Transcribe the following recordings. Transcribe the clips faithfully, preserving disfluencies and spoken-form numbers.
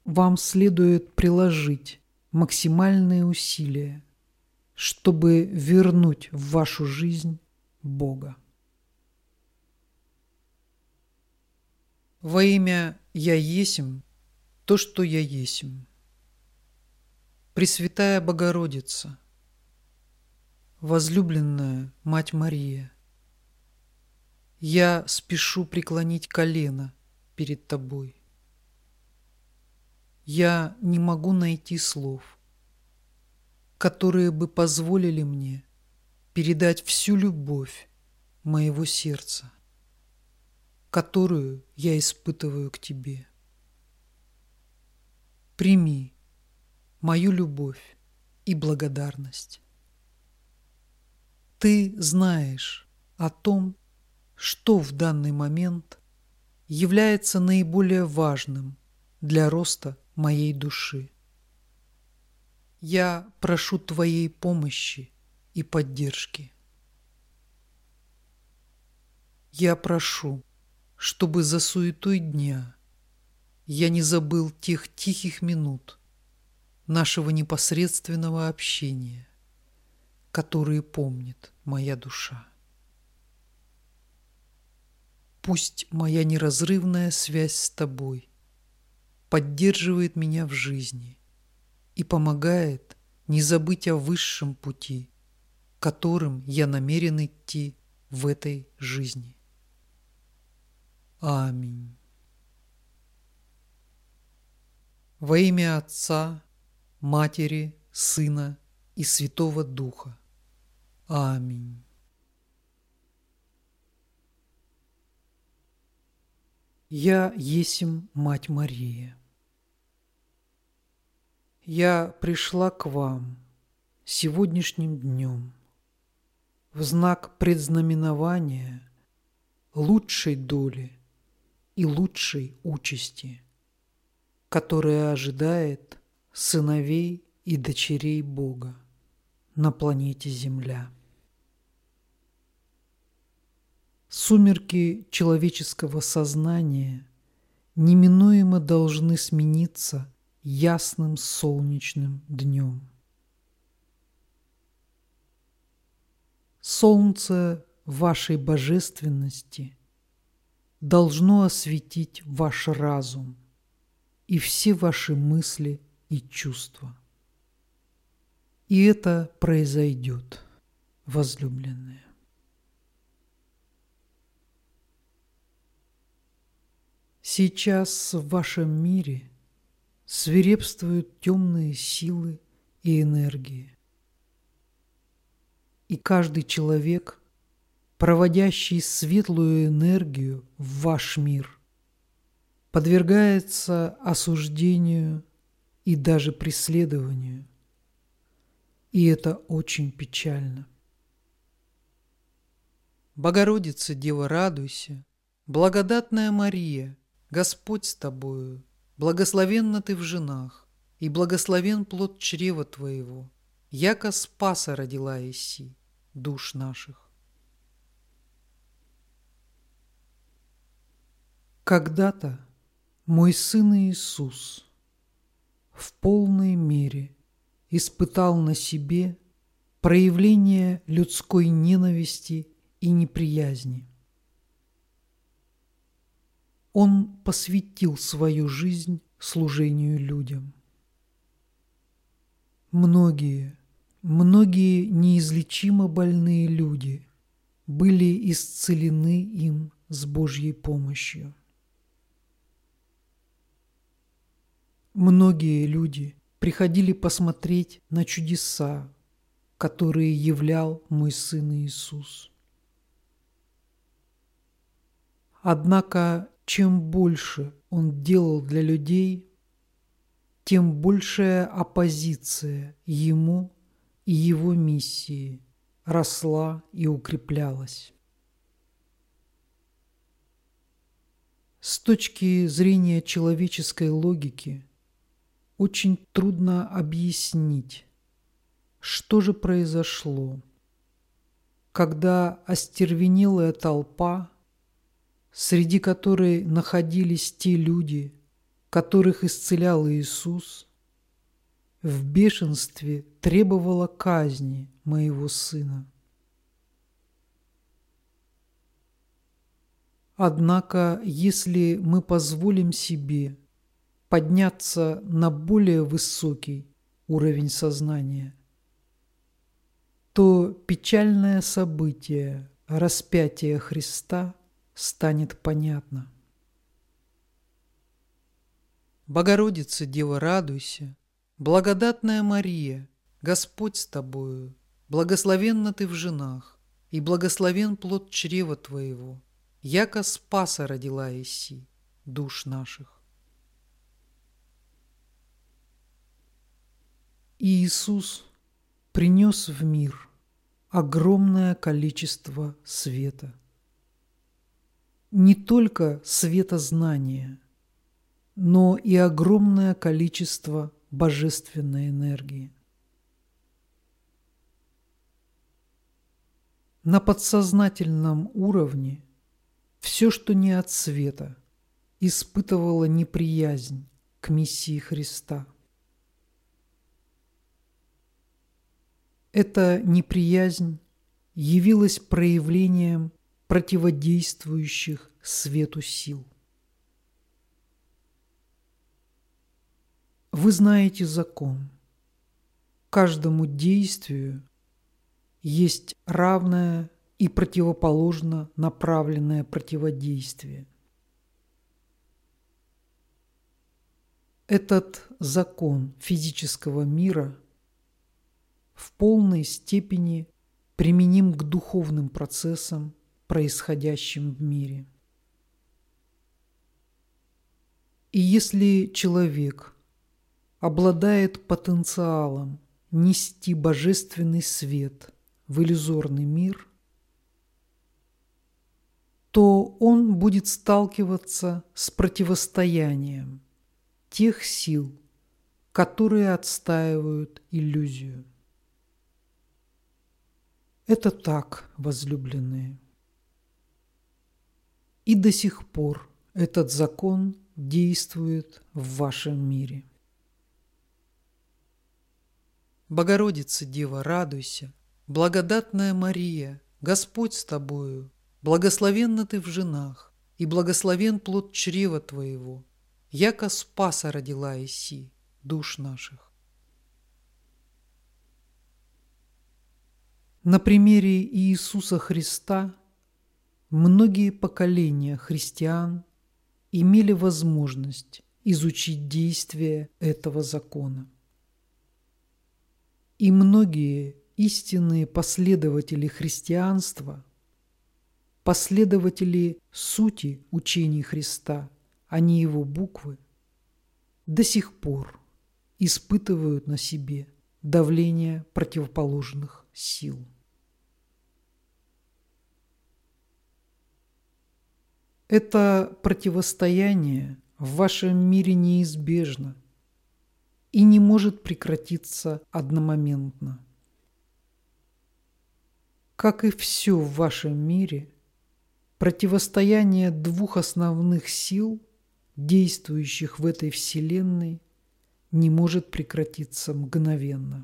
вам следует приложить максимальные усилия, чтобы вернуть в вашу жизнь Бога. Во имя «Я есмь» то, что я есмь. Пресвятая Богородица, возлюбленная Мать Мария, я спешу преклонить колено перед Тобой. Я не могу найти слов, которые бы позволили мне передать всю любовь моего сердца, которую я испытываю к Тебе. Прими мою любовь и благодарность. Ты знаешь о том, что в данный момент является наиболее важным для роста моей души. Я прошу Твоей помощи и поддержки. Я прошу, чтобы за суетой дня я не забыл тех тихих минут нашего непосредственного общения, которые помнит моя душа. Пусть моя неразрывная связь с Тобой поддерживает меня в жизни и помогает не забыть о высшем пути, которым я намерен идти в этой жизни. Аминь. Во имя Отца, Матери, Сына и Святого Духа. Аминь. Я есмь Мать Мария. Я пришла к вам сегодняшним днем в знак предзнаменования лучшей доли и лучшей участи, которая ожидает сыновей и дочерей Бога на планете Земля. Сумерки человеческого сознания неминуемо должны смениться ясным солнечным днем. Солнце вашей божественности должно осветить ваш разум и все ваши мысли и чувства. И это произойдет, возлюбленные. Сейчас в вашем мире свирепствуют темные силы и энергии. И каждый человек, проводящий светлую энергию в ваш мир, подвергается осуждению и даже преследованию. И это очень печально. Богородица, Дева, радуйся, благодатная Мария, Господь с тобою, благословенна ты в женах, и благословен плод чрева твоего, яко Спаса родила еси душ наших. Когда-то мой Сын Иисус в полной мере испытал на себе проявление людской ненависти и неприязни. Он посвятил свою жизнь служению людям. Многие, многие неизлечимо больные люди были исцелены им с Божьей помощью. Многие люди приходили посмотреть на чудеса, которые являл мой Сын Иисус. Однако, чем больше Он делал для людей, тем большая оппозиция Ему и Его миссии росла и укреплялась. С точки зрения человеческой логики очень трудно объяснить, что же произошло, когда остервенелая толпа, среди которой находились те люди, которых исцелял Иисус, в бешенстве требовала казни моего сына. Однако, если мы позволим себе подняться на более высокий уровень сознания, то печальное событие распятия Христа станет понятно. Богородица, Дева, радуйся, благодатная Мария, Господь с тобою, благословенна ты в женах, и благословен плод чрева твоего, яко Спаса родила еси душ наших. И Иисус принес в мир огромное количество света. Не только светознания, но и огромное количество божественной энергии. На подсознательном уровне все, что не от света, испытывало неприязнь к миссии Христа. Эта неприязнь явилась проявлением противодействующих свету сил. Вы знаете закон. Каждому действию есть равное и противоположно направленное противодействие. Этот закон физического мира в полной степени применим к духовным процессам, происходящим в мире. И если человек обладает потенциалом нести божественный свет в иллюзорный мир, то он будет сталкиваться с противостоянием тех сил, которые отстаивают иллюзию. Это так, возлюбленные. И до сих пор этот закон действует в вашем мире. Богородица, Дева, радуйся, благодатная Мария, Господь с тобою, благословенна ты в женах, и благословен плод чрева твоего, яко Спаса родила еси душ наших. На примере Иисуса Христа многие поколения христиан имели возможность изучить действие этого закона. И многие истинные последователи христианства, последователи сути учений Христа, а не его буквы, до сих пор испытывают на себе давление противоположных сил. Это противостояние в вашем мире неизбежно и не может прекратиться одномоментно. Как и все в вашем мире, противостояние двух основных сил, действующих в этой вселенной, не может прекратиться мгновенно.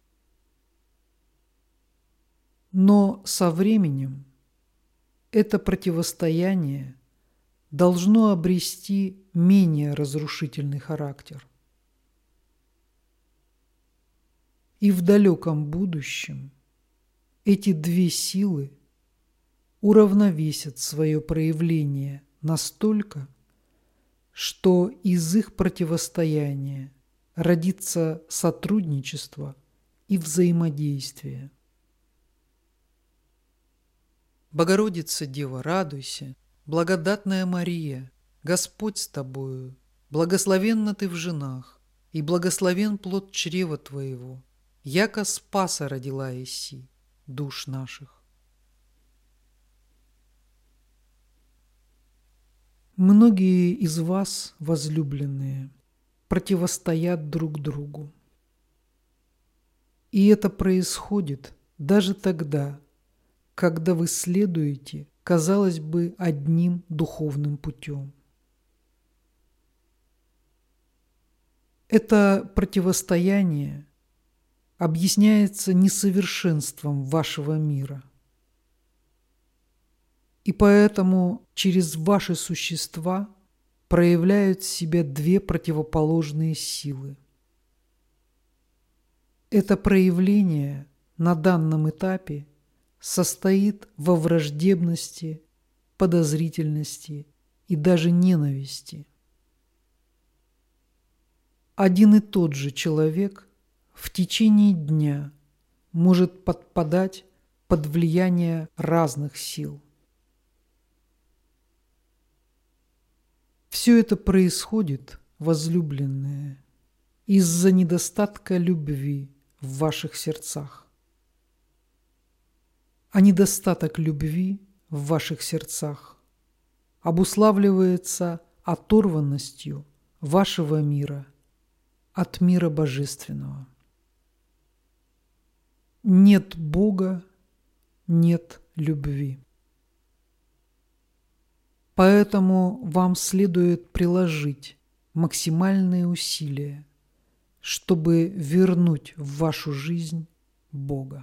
Но со временем это противостояние должно обрести менее разрушительный характер. И в далеком будущем эти две силы уравновесят свое проявление настолько, что из их противостояния родится сотрудничество и взаимодействие. Богородица, Дева, радуйся, благодатная Мария, Господь с тобою, благословенна ты в женах, и благословен плод чрева твоего, яко Спаса родила еси душ наших. Многие из вас, возлюбленные, противостоят друг другу. И это происходит даже тогда, когда вы следуете, казалось бы, одним духовным путем. Это противостояние объясняется несовершенством вашего мира. И поэтому через ваши существа проявляют себя две противоположные силы. Это проявление на данном этапе состоит во враждебности, подозрительности и даже ненависти. Один и тот же человек в течение дня может подпадать под влияние разных сил. Все это происходит, возлюбленные, из-за недостатка любви в ваших сердцах. А недостаток любви в ваших сердцах обуславливается оторванностью вашего мира от мира божественного. Нет Бога, нет любви. Поэтому вам следует приложить максимальные усилия, чтобы вернуть в вашу жизнь Бога.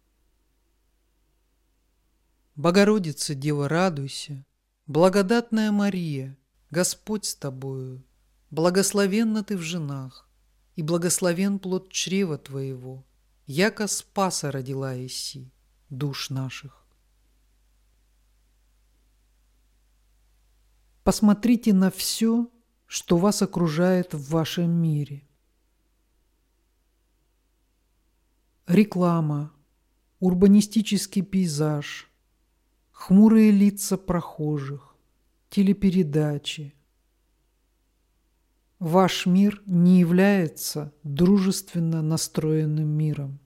Богородица, Дева, радуйся, благодатная Мария, Господь с тобою, благословенна ты в женах, и благословен плод чрева твоего, яко Спаса родила еси душ наших. Посмотрите на все, что вас окружает в вашем мире. Реклама, урбанистический пейзаж, хмурые лица прохожих, телепередачи. Ваш мир не является дружественно настроенным миром.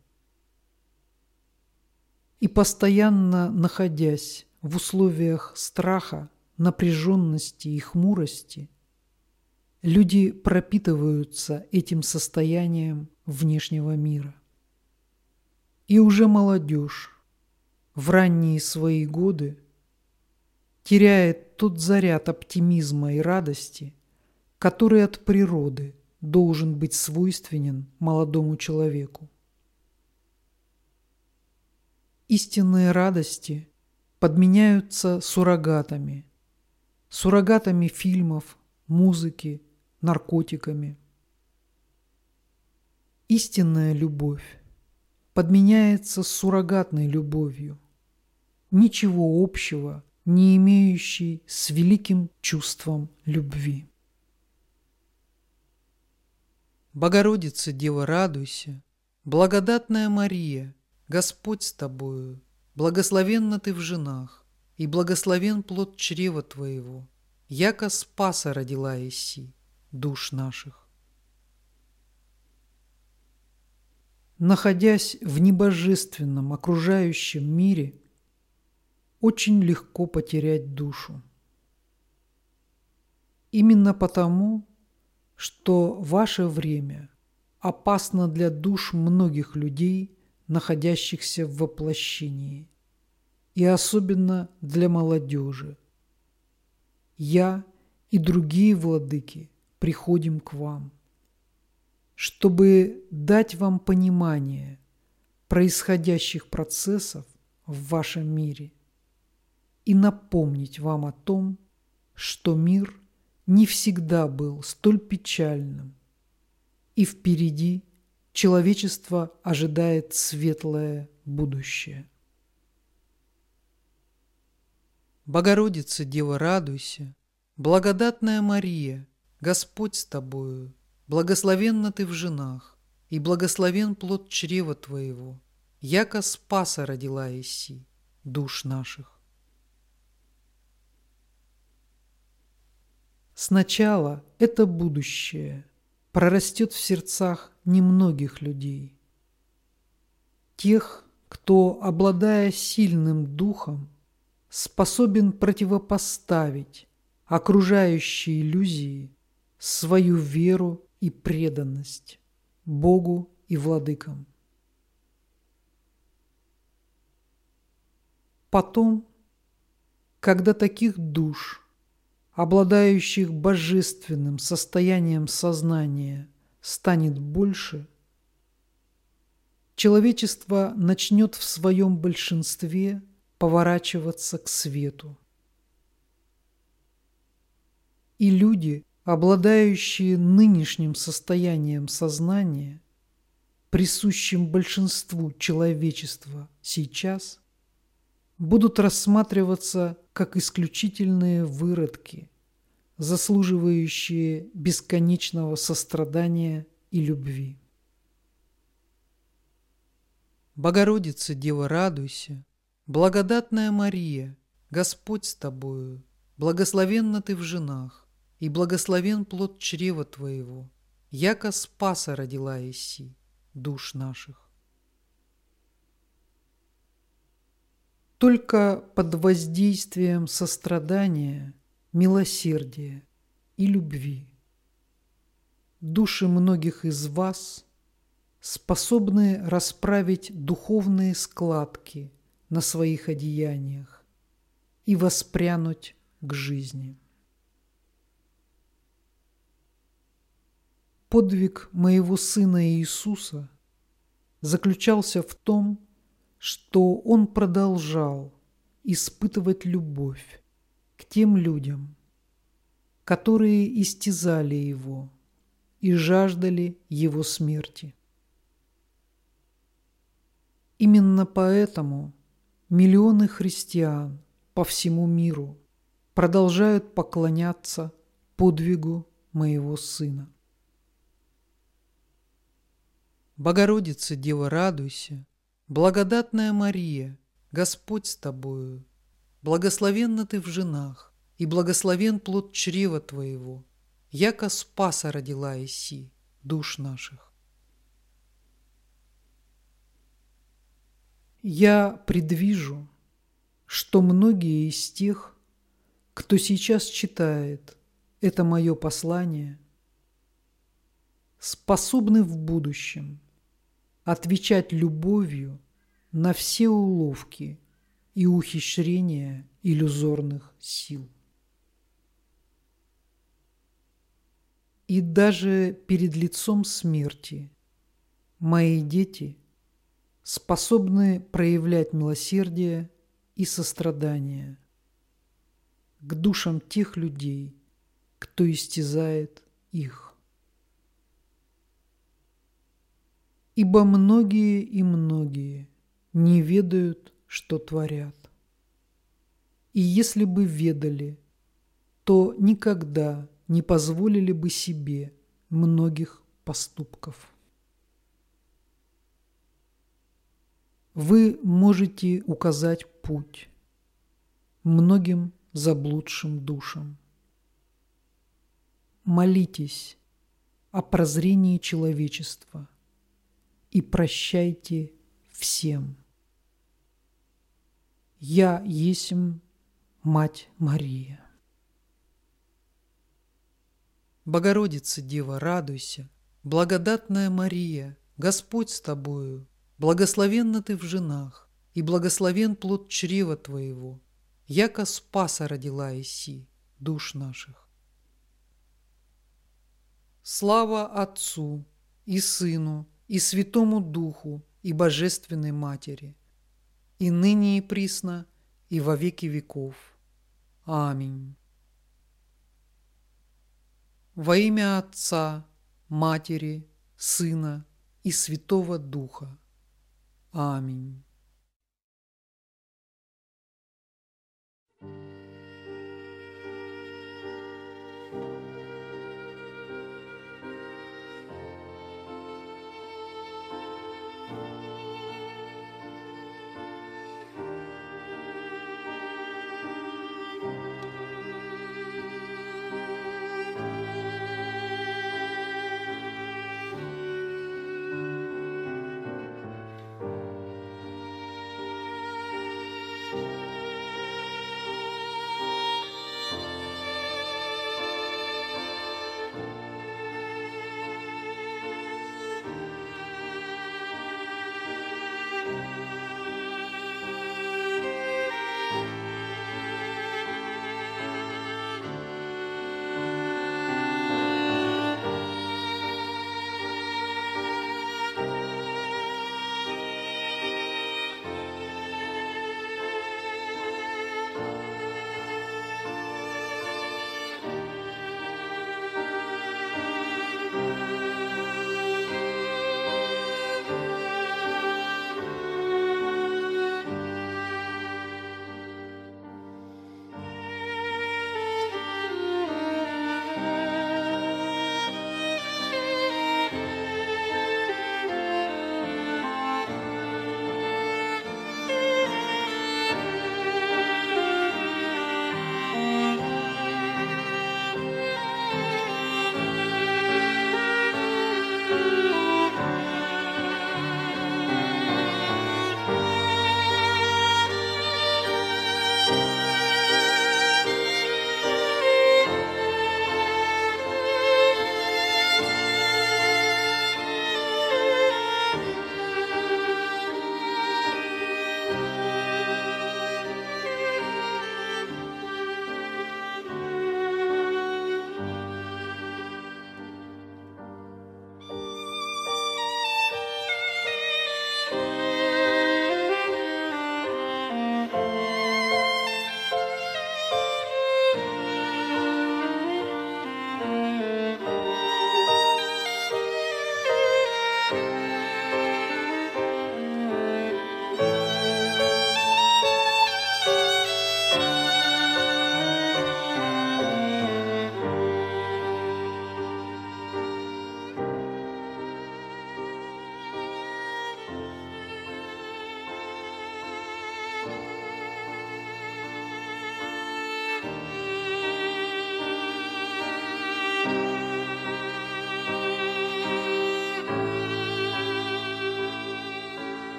И постоянно находясь в условиях страха, напряженности и хмурости, люди пропитываются этим состоянием внешнего мира. И уже молодежь в ранние свои годы теряет тот заряд оптимизма и радости, который от природы должен быть свойственен молодому человеку. Истинные радости подменяются суррогатами, суррогатами фильмов, музыки, наркотиками. Истинная любовь подменяется суррогатной любовью, ничего общего не имеющей с великим чувством любви. Богородица, Дева, радуйся, благодатная Мария, Господь с тобою, благословенна ты в женах, и благословен плод чрева твоего, яко Спаса родила еси душ наших. Находясь в небожественном окружающем мире, очень легко потерять душу. Именно потому, что ваше время опасно для душ многих людей, находящихся в воплощении, и особенно для молодежи. Я и другие владыки приходим к вам, чтобы дать вам понимание происходящих процессов в вашем мире и напомнить вам о том, что мир не всегда был столь печальным, и впереди человечество ожидает светлое будущее. Богородица, Дева, радуйся, благодатная Мария, Господь с тобою, благословенна ты в женах, и благословен плод чрева твоего, яко Спаса родила еси душ наших. Сначала это будущее прорастет в сердцах немногих людей, тех, кто, обладая сильным духом, способен противопоставить окружающей иллюзии свою веру и преданность Богу и владыкам. Потом, когда таких душ, обладающих божественным состоянием сознания, станет больше, человечество начнет в своем большинстве поворачиваться к свету. И люди, обладающие нынешним состоянием сознания, присущим большинству человечества сейчас, будут рассматриваться как исключительные выродки, заслуживающие бесконечного сострадания и любви. Богородица, Дева, радуйся, благодатная Мария, Господь с тобою, благословенна ты в женах, и благословен плод чрева твоего, яко Спаса родила еси душ наших. Только под воздействием сострадания, милосердия и любви души многих из вас способны расправить духовные складки на своих одеяниях и воспрянуть к жизни. Подвиг моего Сына Иисуса заключался в том, что Он продолжал испытывать любовь к тем людям, которые истязали Его и жаждали Его смерти. Именно поэтому миллионы христиан по всему миру продолжают поклоняться подвигу моего Сына. Богородица, Дева, радуйся, благодатная Мария, Господь с тобою, благословенна ты в женах, и благословен плод чрева твоего, яко Спаса родила еси душ наших. Я предвижу, что многие из тех, кто сейчас читает это мое послание, способны в будущем отвечать любовью на все уловки и ухищрения иллюзорных сил. И даже перед лицом смерти мои дети способны проявлять милосердие и сострадание к душам тех людей, кто истязает их. Ибо многие и многие не ведают, что творят. И если бы ведали, то никогда не позволили бы себе многих поступков. Вы можете указать путь многим заблудшим душам. Молитесь о прозрении человечества и прощайте всем. Я есмь Мать Мария. Богородица, Дева, радуйся, благодатная Мария, Господь с тобою, благословенна ты в женах, и благословен плод чрева твоего, яко Спаса родила еси душ наших. Слава Отцу и Сыну и Святому Духу и Божественной Матери, и ныне и присно, и во веки веков. Аминь. Во имя Отца, Матери, Сына и Святого Духа. Аминь.